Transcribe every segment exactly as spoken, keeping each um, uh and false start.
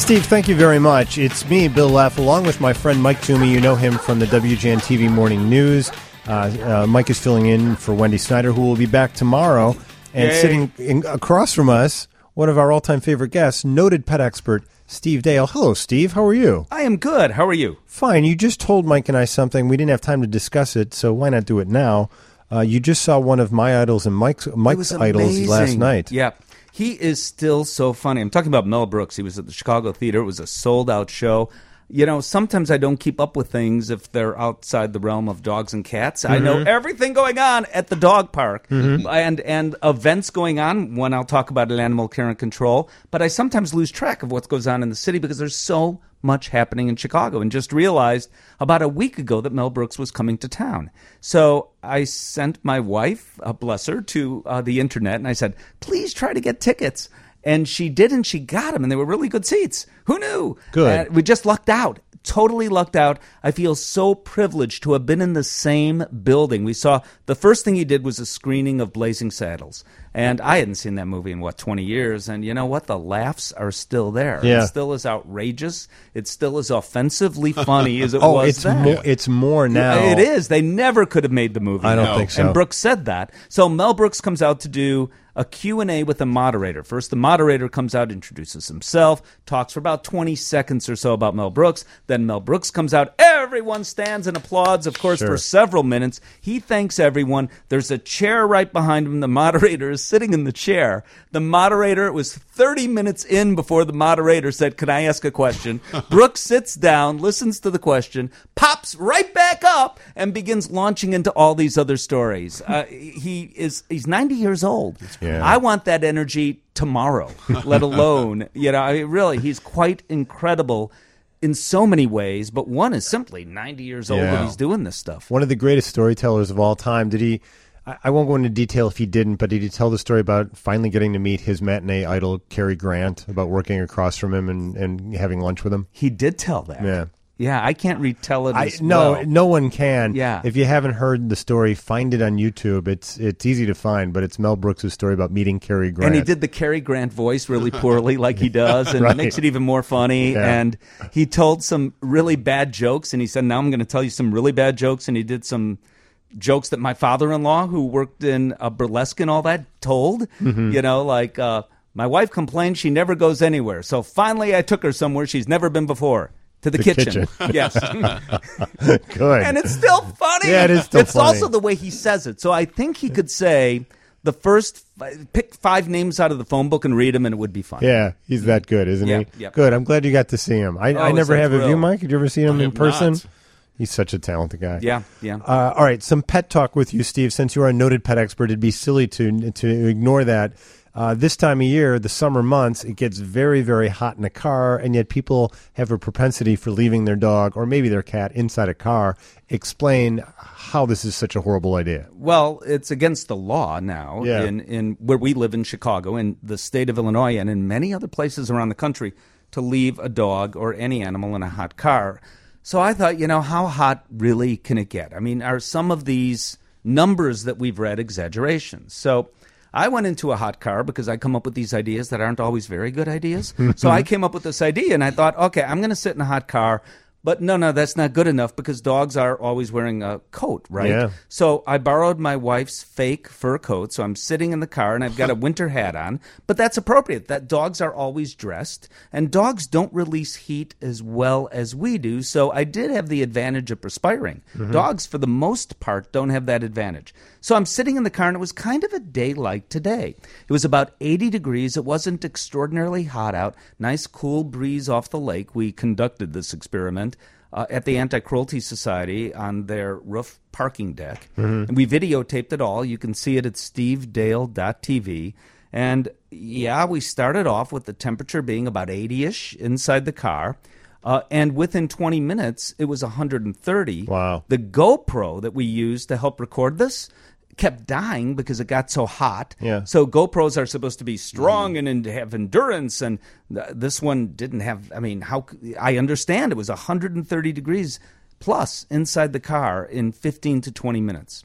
Steve, thank you very much. It's me, Bill Leff, along with my friend Mike Toomey. You know him from the W G N T V Morning News. Uh, uh, Mike is filling in for Wendy Snyder, who will be back tomorrow. And Yay. sitting in, across from us, one of our all-time favorite guests, noted pet expert Steve Dale. Hello, Steve. How are you? I am good. How are you? Fine. You just told Mike and I something. We didn't have time to discuss it, so why not do it now? Uh, you just saw one of my idols and Mike's, Mike's idols last night. Yeah. He is still so funny. I'm talking about Mel Brooks. He was at the Chicago Theater. It was a sold-out show. You know, sometimes I don't keep up with things if they're outside the realm of dogs and cats. Mm-hmm. I know everything going on at the dog park mm-hmm. and, and events going on, when I'll talk about animal care and control. But I sometimes lose track of what goes on in the city because there's so much happening in Chicago, and just realized about a week ago that Mel Brooks was coming to town. So I sent my wife, uh, bless her, to uh, the internet, and I said, please try to get tickets. And she did, and she got them, and they were really good seats. Who knew? Good. Uh, we just lucked out. Totally lucked out. I feel so privileged to have been in the same building. We saw, the first thing he did was a screening of Blazing Saddles. And I hadn't seen that movie in, what, twenty years. And you know what? The laughs are still there. Yeah. It still is outrageous. It's still as offensively funny as it oh, was it's then. More, it's more now. It is. They never could have made the movie. I don't now. think so. And Brooks said that. So Mel Brooks comes out to do a Q and A with the moderator. First, the moderator comes out, introduces himself, talks for about twenty seconds or so about Mel Brooks. Then Mel Brooks comes out. Everyone stands and applauds, of course, sure. for several minutes. He thanks everyone. There's a chair right behind him. The moderator is sitting in the chair. The moderator, it was thirty minutes in before the moderator said, can I ask a question? Brooks sits down, listens to the question, pops right back up, and begins launching into all these other stories. Uh, he is he's ninety years old. Yeah. I want that energy tomorrow, let alone, you know, I mean, really, he's quite incredible in so many ways, but one is simply ninety years old Yeah. and he's doing this stuff. One of the greatest storytellers of all time. Did he, I, I won't go into detail if he didn't, but did he tell the story about finally getting to meet his matinee idol, Cary Grant, about working across from him and, and having lunch with him? He did tell that. Yeah. Yeah, I can't retell it I, as no, well. no one can. Yeah. If you haven't heard the story, find it on YouTube. It's it's easy to find, but it's Mel Brooks' story about meeting Cary Grant. And he did the Cary Grant voice really poorly, like he does, and Right. it makes it even more funny. Yeah. And he told some really bad jokes, and he said, now I'm going to tell you some really bad jokes. And he did some jokes that my father-in-law, who worked in a burlesque and all that, told. Mm-hmm. You know, like, uh, my wife complained she never goes anywhere. So finally I took her somewhere she's never been before. To the, the kitchen. kitchen. Yes. Good. And it's still funny. Yeah, it is still it's funny. also the way he says it. So I think he could say the first, pick five names out of the phone book and read them, and it would be fun. Yeah, he's that good, isn't yeah, he? Yeah. Good. I'm glad you got to see him. I, oh, I never have. thrill. Have you, Mike? Did you ever see him I in person? Not. He's such a talented guy. Yeah, yeah. Uh, all right, some pet talk with you, Steve. Since you are a noted pet expert, it'd be silly to to ignore that. Uh, this time of year, the summer months, it gets very, very hot in a car, and yet people have a propensity for leaving their dog or maybe their cat inside a car. Explain how this is such a horrible idea. Well, it's against the law now Yeah. in, in where we live in Chicago, in the state of Illinois, and in many other places around the country, to leave a dog or any animal in a hot car. So I thought, you know, how hot really can it get? I mean, are some of these numbers that we've read exaggerations? So I went into a hot car because I come up with these ideas that aren't always very good ideas. So I came up with this idea, and I thought, okay, I'm going to sit in a hot car. But no, no, that's not good enough because dogs are always wearing a coat, right? Yeah. So I borrowed my wife's fake fur coat. So I'm sitting in the car and I've got a winter hat on. But that's appropriate. That dogs are always dressed, and dogs don't release heat as well as we do. So I did have the advantage of perspiring. Mm-hmm. Dogs, for the most part, don't have that advantage. So I'm sitting in the car, and it was kind of a day like today. It was about eighty degrees. It wasn't extraordinarily hot out. Nice cool breeze off the lake. We conducted this experiment Uh, at the Anti-Cruelty Society on their roof parking deck. Mm-hmm. And we videotaped it all. You can see it at steve dale dot t v. And yeah, we started off with the temperature being about eighty-ish inside the car. Uh, and within twenty minutes, it was one hundred thirty. Wow. The GoPro that we used to help record this kept dying because it got so hot. Yeah. So GoPros are supposed to be strong and, and have endurance, and th- this one didn't have. I mean, how I understand it was one hundred thirty degrees plus inside the car in fifteen to twenty minutes.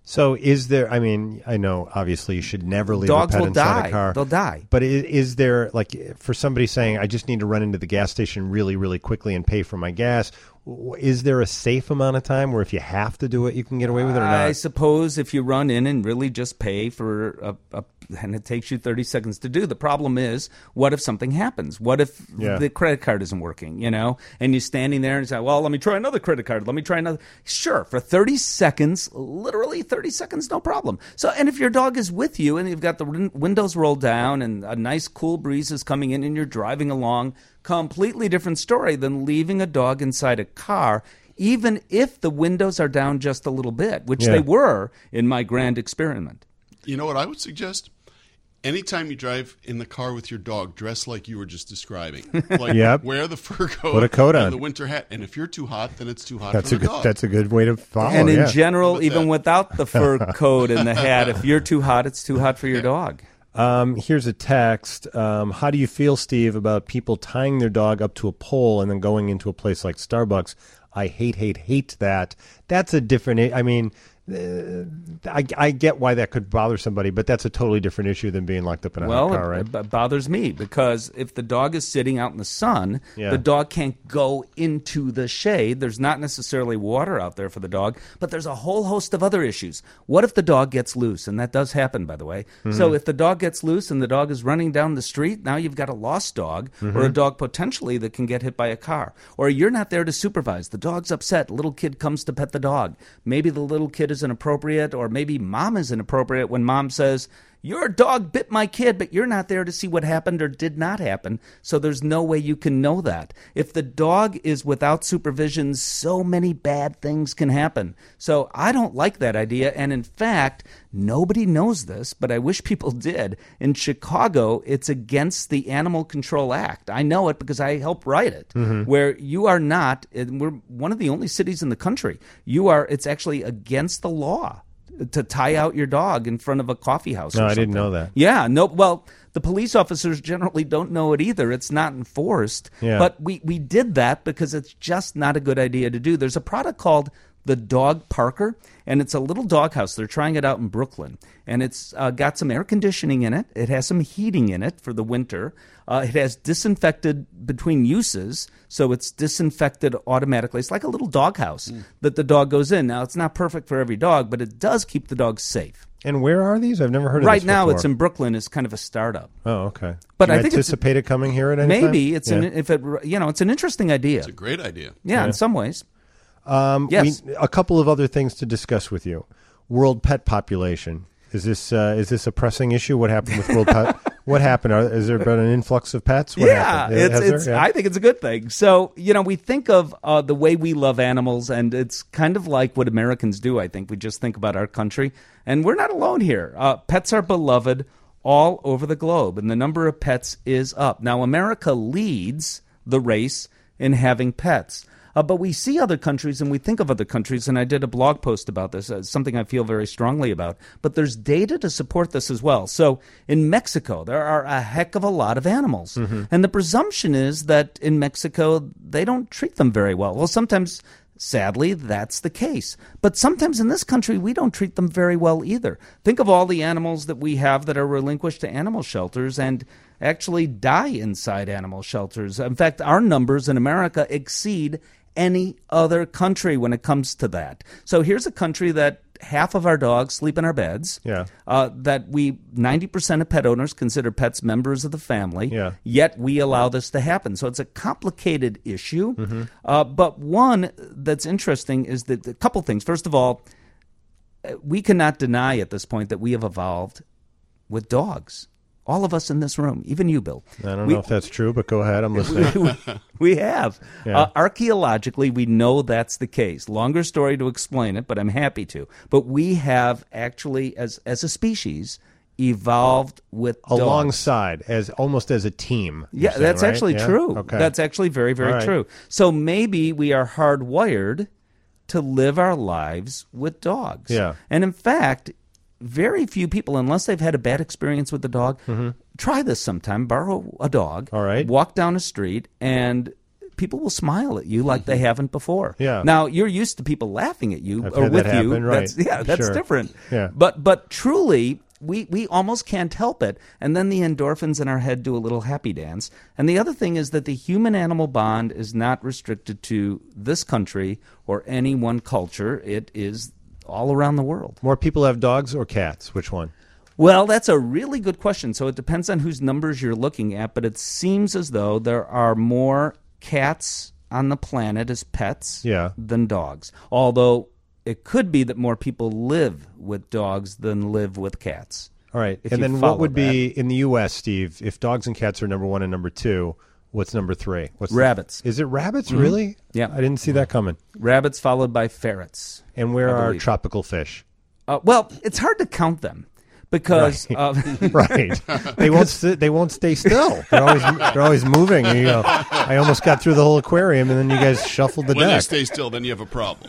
So is there, I mean, I know obviously you should never leave Dogs a pet will inside die. a car. They'll die. But is, is there, like, for somebody saying, I just need to run into the gas station really, really quickly and pay for my gas, w- is there a safe amount of time where if you have to do it, you can get away with it or not? I suppose if you run in and really just pay for a, a and it takes you thirty seconds to do. The problem is, what if something happens? What if Yeah. the credit card isn't working, you know? And you're standing there and say, well, let me try another credit card. Let me try another. Sure, for thirty seconds, literally thirty seconds, no problem. So, and if your dog is with you and you've got the win- windows rolled down and a nice cool breeze is coming in and you're driving along, completely different story than leaving a dog inside a car, even if the windows are down just a little bit, which Yeah. they were in my grand experiment. You know what I would suggest? Anytime you drive in the car with your dog, dress like you were just describing. Like, Yep. wear the fur coat, Put a coat and on. the winter hat. And if you're too hot, then it's too hot That's for a the good. dog. That's a good way to follow. and in yeah. general, How about even that? without the fur coat and the hat, if you're too hot, it's too hot for your dog. Um, here's a text. Um, how do you feel, Steve, about people tying their dog up to a pole and then going into a place like Starbucks? I hate, hate, hate that. That's a different. I mean, uh, I, I get why that could bother somebody, but that's a totally different issue than being locked up in a Well, hot car, it, right? it b- bothers me because if the dog is sitting out in the sun, Yeah. the dog can't go into the shade. There's not necessarily water out there for the dog, but there's a whole host of other issues. What if the dog gets loose? And that does happen, by the way. Mm-hmm. So if the dog gets loose and the dog is running down the street, now you've got a lost dog Mm-hmm. or a dog potentially that can get hit by a car. Or you're not there to supervise. The dog's upset. Little kid comes to pet the dog. Maybe the little kid is inappropriate, or maybe mom is inappropriate when mom says, your dog bit my kid, but you're not there to see what happened or did not happen, so there's no way you can know that. If the dog is without supervision, so many bad things can happen. So I don't like that idea, and in fact, nobody knows this, but I wish people did. In Chicago, it's against the Animal Control Act. I know it because I helped write it, where you are not, and we're one of the only cities in the country, you are, it's actually against the law to tie out your dog in front of a coffee house. No, or I didn't something. know that. Yeah, no. Well, the police officers generally don't know it either. It's not enforced. Yeah. But we, we did that because it's just not a good idea to do. There's a product called the Dog Parker, and it's a little dog house. They're trying it out in Brooklyn, and it's uh, got some air conditioning in it. It has some heating in it for the winter. Uh, it has disinfected between uses, so it's disinfected automatically. It's like a little dog house Mm. that the dog goes in. Now, it's not perfect for every dog, but it does keep the dog safe. And where are these? I've never heard of Right this now, before. it's in Brooklyn. It's kind of a startup. Oh, okay. But Do you I think it's- anticipate it coming here at any time? Maybe it's Yeah. an if it you know it's an interesting idea. It's a great idea. Yeah, Yeah. in some ways. Um, Yes. we, a couple of other things to discuss with you. World pet population. Is this uh, is this a pressing issue? What happened with world pet? What happened? Are, has there been an influx of pets? What yeah, happened? it's, Has there? it's, Yeah. I think it's a good thing. So, you know, we think of uh, the way we love animals, and it's kind of like what Americans do, I think. We just think about our country, and we're not alone here. Uh, pets are beloved all over the globe, and the number of pets is up. Now, America leads the race in having pets. Uh, but we see other countries and we think of other countries, and I did a blog post about this, uh, something I feel very strongly about. But there's data to support this as well. So in Mexico, there are a heck of a lot of animals. Mm-hmm. And the presumption is that in Mexico, they don't treat them very well. Well, sometimes, sadly, that's the case. But sometimes in this country, we don't treat them very well either. Think of all the animals that we have that are relinquished to animal shelters and actually die inside animal shelters. In fact, our numbers in America exceed any other country when it comes to that. So here's a country that half of our dogs sleep in our beds. Yeah. Uh, that we ninety percent of pet owners consider pets members of the family. Yeah. Yet we allow this to happen. So it's a complicated issue. Mm-hmm. Uh, but one that's interesting is that a couple things. First of all, we cannot deny at this point that we have evolved with dogs. All of us in this room, even you, Bill. I don't We- know if that's true, but go ahead. I'm listening. we, we have. Yeah. Uh, archaeologically, we know that's the case. Longer story to explain it, but I'm happy to. But we have actually, as as a species, evolved with dogs. Alongside, as almost as a team. you're Yeah, saying, that's right? actually Yeah? true. Okay. That's actually very, very All right. true. So maybe we are hardwired to live our lives with dogs. Yeah. And in fact, very few people, unless they've had a bad experience with the dog, try this sometime. Borrow a dog. Mm-hmm. All right. Walk down a street and people will smile at you like they haven't before. Yeah. Now you're used to people laughing at you I've or had with that you. happen, right. That's, yeah, that's Sure. different. Yeah. But but truly, we we almost can't help it. And then the endorphins in our head do a little happy dance. And the other thing is that the human-animal bond is not restricted to this country or any one culture. It is all around the world. More people have dogs or cats? Which one? Well, that's a really good question. So it depends on whose numbers you're looking at, but it seems as though there are more cats on the planet as pets Yeah. than dogs. Although it could be that more people live with dogs than live with cats. All right. If And you then follow what would be in the U S, Steve, if dogs and cats are number one and number two, what's number three? What's the- Rabbits. is it rabbits, really? Yeah. I didn't see that coming. Rabbits followed by ferrets. And where I are believe. tropical fish? Uh, well, it's hard to count them because Right. uh, Right. They won't sit, they won't stay still. They're always they're always moving. And you go, I almost got through the whole aquarium and then you guys shuffled the When they deck. stay still, then you have a problem.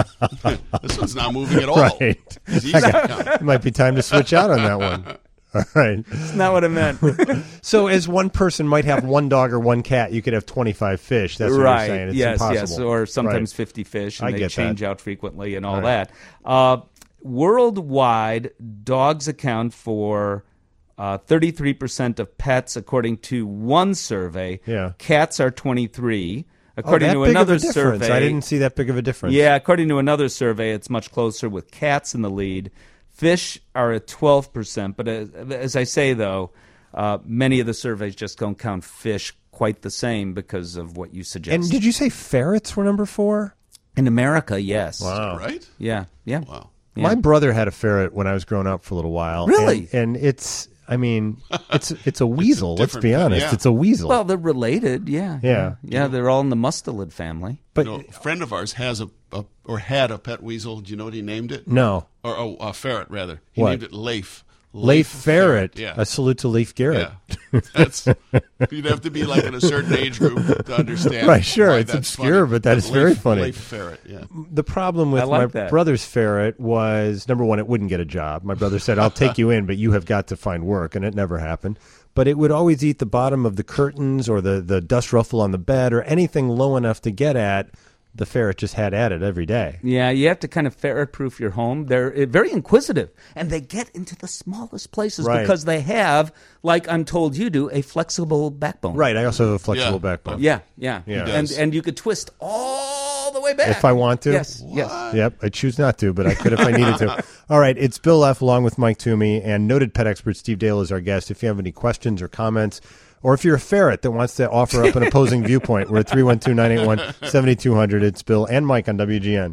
This one's not moving at all. Right. It's easy to count. It might be time to switch out on that one. All right. that's not what I meant. So as one person might have one dog or one cat, you could have twenty-five fish. That's what right. you're saying. It's yes, impossible. yes, or sometimes Right. fifty fish, and I they get change that. out frequently and all Right. that. Uh, worldwide, dogs account for uh, thirty-three percent of pets, according to one survey. Yeah. Cats are twenty-three. Oh, According that to big another of a difference. survey, I didn't see that big of a difference. yeah, according to another survey, it's much closer with cats in the lead. Fish are at twelve percent, but as, as I say, though, uh, many of the surveys just don't count fish quite the same because of what you suggest. And did you say ferrets were number four? In America, yes. Wow. Right? Yeah, yeah. Wow. Yeah. My brother had a ferret when I was growing up for a little while. Really? And, and it's, I mean, it's it's a weasel. Let's different be pet, honest. yeah. It's a weasel. Well, they're related, yeah. Yeah. Yeah, they're all in the mustelid family. but You know, a friend of ours has a, a or had a pet weasel. Do you know what he named it? no. Or oh, a ferret rather. He What? named it Leif. Leif Ferret. Yeah. A salute to Leif Garrett. Yeah, that's you'd have to be like in a certain age group to understand. Right, sure, why it's that's obscure, funny. but that is very Leif- funny. Leif Ferret, yeah. The problem with I like my that. brother's ferret was, number one, it wouldn't get a job. My brother said, I'll take you in, but you have got to find work, and it never happened. But it would always eat the bottom of the curtains or the, the dust ruffle on the bed or anything low enough to get at. The ferret just had at it every day. Yeah, you have to kind of ferret-proof your home. They're uh, very inquisitive, and they get into the smallest places Right. because they have, like I'm told you do, a flexible backbone. Right, I also have a flexible Yeah. backbone. Yeah, yeah. Yeah. He And does. and you could twist all the way back. If I want to? Yes, yes. Yep, I choose not to, but I could if I needed to. All right, it's Bill F. along with Mike Toomey, and noted pet expert Steve Dale is our guest. If you have any questions or comments, or if you're a ferret that wants to offer up an opposing viewpoint, we're at three one two, nine eight one, seven two zero zero. It's Bill and Mike on W G N.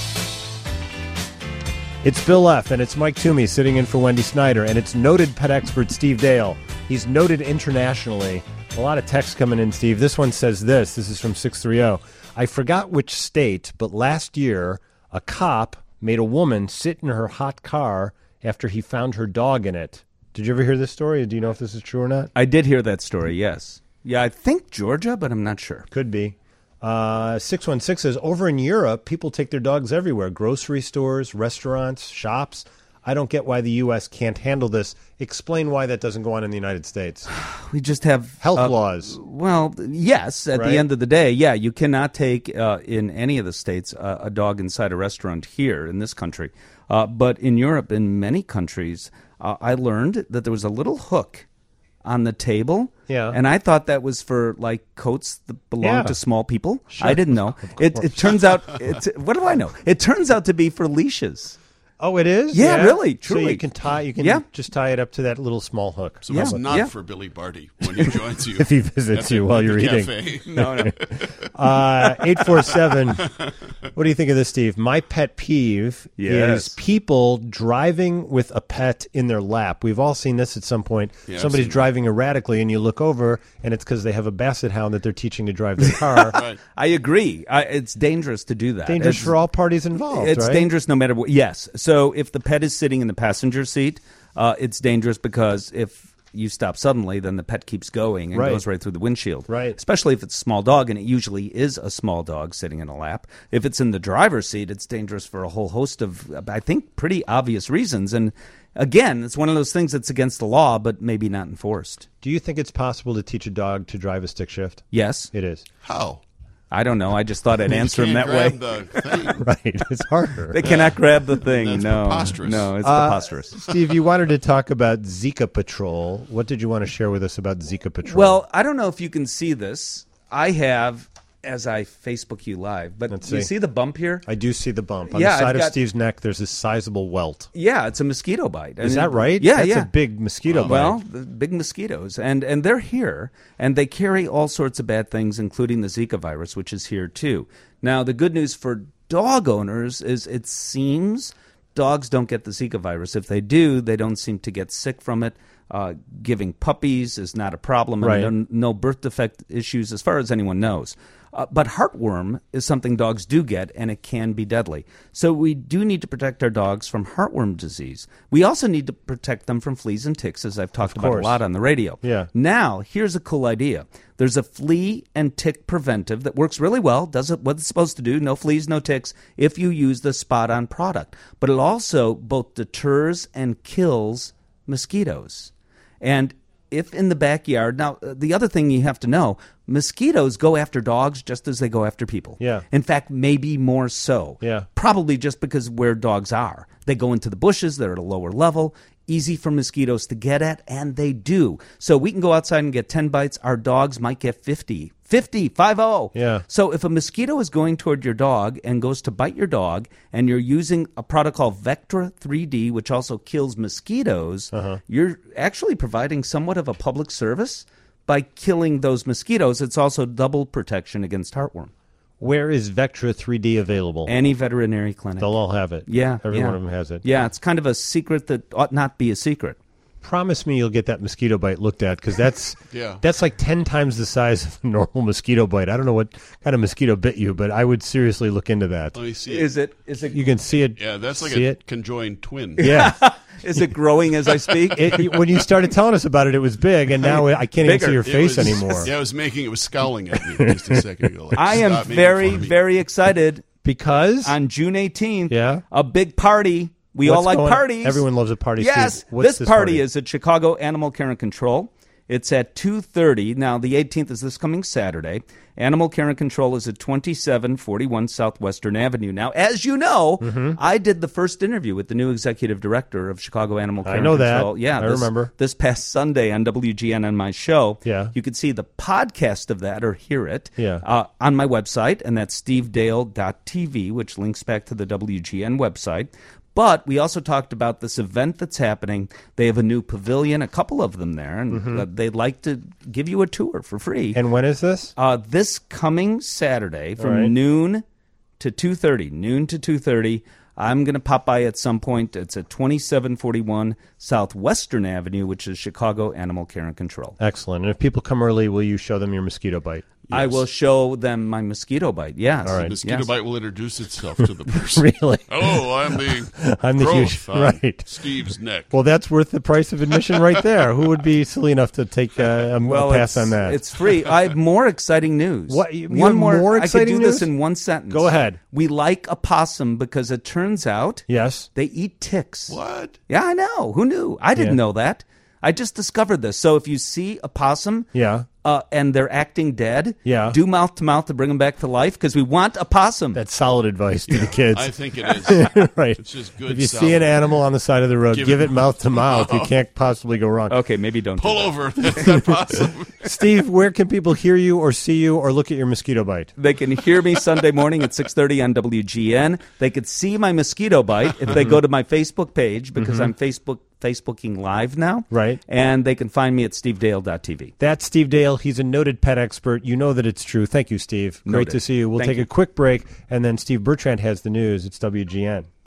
It's Bill F., and it's Mike Toomey sitting in for Wendy Snyder, and it's noted pet expert Steve Dale. He's noted internationally. A lot of text coming in, Steve. This one says this. This is from six three zero. I forgot which state, but last year, a cop made a woman sit in her hot car after he found her dog in it. Did you ever hear this story? Do you know if this is true or not? I did hear that story, yes. Yeah, I think Georgia, but I'm not sure. Could be. Uh, six one six says, over in Europe, people take their dogs everywhere. Grocery stores, restaurants, shops. I don't get why the U S can't handle this. Explain why that doesn't go on in the United States. We just have Health uh, laws. Well, yes. At Right? the end of the day, yeah, you cannot take uh, in any of the states uh, a dog inside a restaurant here in this country. Uh, but in Europe, in many countries, uh, I learned that there was a little hook on the table. Yeah. And I thought that was for like coats that belong Yeah. to small people. Sure. I didn't know. It, it turns out. It's, what do I know? It turns out to be for leashes. Oh, it is? Yeah, really, So truly. you can tie. You can Yeah. just tie it up to that little small hook. So it's Yeah. not Yeah. for Billy Barty when he joins you. If he visits at you the- while at you're the eating. cafe. No, no. Uh, eight four seven. What do you think of this, Steve? My pet peeve Yes. is people driving with a pet in their lap. We've all seen this at some point. Yeah, I've Somebody's seen that. driving erratically, and you look over, and it's because they have a basset hound that they're teaching to drive the car. Right. I agree. I, it's dangerous to do that. Dangerous It's- for all parties involved, It's right? dangerous no matter what. Yes. So if the pet is sitting in the passenger seat, uh, it's dangerous because if you stop suddenly, then the pet keeps going and Right. goes right through the windshield. Right. Especially if it's a small dog, and it usually is a small dog sitting in a lap. If it's in the driver's seat, it's dangerous for a whole host of, I think, pretty obvious reasons. And again, it's one of those things that's against the law, but maybe not enforced. Do you think it's possible to teach a dog to drive a stick shift? Yes. It is. How? I don't know. I just thought I'd You answer him can't that way. grab the thing. Right. It's harder. They cannot grab the thing. That's no, preposterous. no, it's Uh, preposterous. Steve, you wanted to talk about Zika Patrol. What did you want to share with us about Zika Patrol? Well, I don't know if you can see this. I have, as I Facebook you live, but Let's do you see. see the bump here? I do see the bump. On Yeah, the side I've of got- Steve's neck, there's a sizable welt. Yeah, it's a mosquito bite. Is And- that right? Yeah, That's yeah. a big mosquito bite. Well, the big mosquitoes, and and they're here, and they carry all sorts of bad things, including the Zika virus, which is here too. Now, the good news for dog owners is it seems dogs don't get the Zika virus. If they do, they don't seem to get sick from it. Uh, giving puppies is not a problem, and Right. there are no birth defect issues as far as anyone knows. Uh, but heartworm is something dogs do get, and it can be deadly. So we do need to protect our dogs from heartworm disease. We also need to protect them from fleas and ticks, as I've talked about a course. lot on the radio. Yeah. Now, here's a cool idea. There's a flea and tick preventive that works really well, does it what it's supposed to do, no fleas, no ticks, if you use the spot-on product. But it also both deters and kills mosquitoes. And if in the backyard, now uh, the other thing you have to know, mosquitoes go after dogs just as they go after people. Yeah. In fact, maybe more so. Yeah. Probably just because where dogs are. They go into the bushes, they're at a lower level, easy for mosquitoes to get at, and they do. So we can go outside and get ten bites. Our dogs might get fifty. fifty, five oh. Yeah. So if a mosquito is going toward your dog and goes to bite your dog, and you're using a product called Vectra three D, which also kills mosquitoes, Uh-huh. you're actually providing somewhat of a public service by killing those mosquitoes. It's also double protection against heartworm. Where is Vectra three D available? Any veterinary clinic. They'll all have it. Yeah. Every yeah. one of them has it. Yeah, it's kind of a secret that ought not be a secret. Promise me you'll get that mosquito bite looked at, because that's Yeah. that's like ten times the size of a normal mosquito bite. I don't know what kind of mosquito bit you, but I would seriously look into that. Let me see. It. Is it is it You can see it. Yeah, that's like see a it. conjoined twin. Yeah. is it growing as I speak? It, when you started telling us about it, it was big, and now I can't even Bigger. see your It face was- anymore. Yeah, it was making. It was scowling at me just a second ago. Like, I am "Stop making very fun of me." very excited. Because On June eighteenth, Yeah. a big party. We all What's like going- parties. Everyone loves a party. Yes, Steve. What's this, this party, party? is at Chicago Animal Care and Control. It's at two thirty. Now, the eighteenth is this coming Saturday. Animal Care and Control is at twenty-seven forty-one Southwestern Avenue. Now, as you know, Mm-hmm. I did the first interview with the new executive director of Chicago Animal Care I know and that. Control. Yeah, I this, remember. This past Sunday on W G N on my show. Yeah. You could see the podcast of that or hear it Yeah. uh, on my website, and that's steve dale dot t v, which links back to the W G N website. But we also talked about this event that's happening. They have a new pavilion, a couple of them there, and uh, they'd like to give you a tour for free. Mm-hmm. And when is this? Uh, this coming Saturday from All right. noon to two thirty, noon to two thirty. I'm going to pop by at some point. It's at twenty-seven forty-one Southwestern Avenue, which is Chicago Animal Care and Control. Excellent. And if people come early, will you show them your mosquito bite? I will show them my mosquito bite. Yes. All right. The mosquito Yes. bite will introduce itself to the person. Really? Hello, I'm the I'm the growth huge- on right. Steve's neck. Well, that's worth the price of admission right there. Who would be silly enough to take uh, a, Well, a pass it's, on that? It's free. I have more exciting news. What, you- you one have more. more I exciting could do news? this in one sentence. Go ahead. We like a possum because it turns out Yes. they eat ticks. What? Yeah, I know. Who knew? I didn't Yeah. know that. I just discovered this. So if you see a possum Yeah. uh, and they're acting dead, Yeah. do mouth to mouth to bring them back to life because we want a possum. That's solid advice to the kids. I think it is. Right. It's just good If you solid. see an animal on the side of the road, give, Give it it mouth to mouth. You can't possibly go wrong. Okay, maybe don't Pull do that. over. That's not possible. Steve, where can people hear you or see you or look at your mosquito bite? They can hear me Sunday morning at six thirty on W G N. They could see my mosquito bite if they go to my Facebook page because I'm Facebook Facebooking live now. Right. And they can find me at steve dale dot t v. That's Steve Dale. He's a noted pet expert. You know that it's true. Thank you, Steve. Great Noted. to see you. We'll Thank take you. a quick break, and then Steve Bertrand has the news. It's W G N.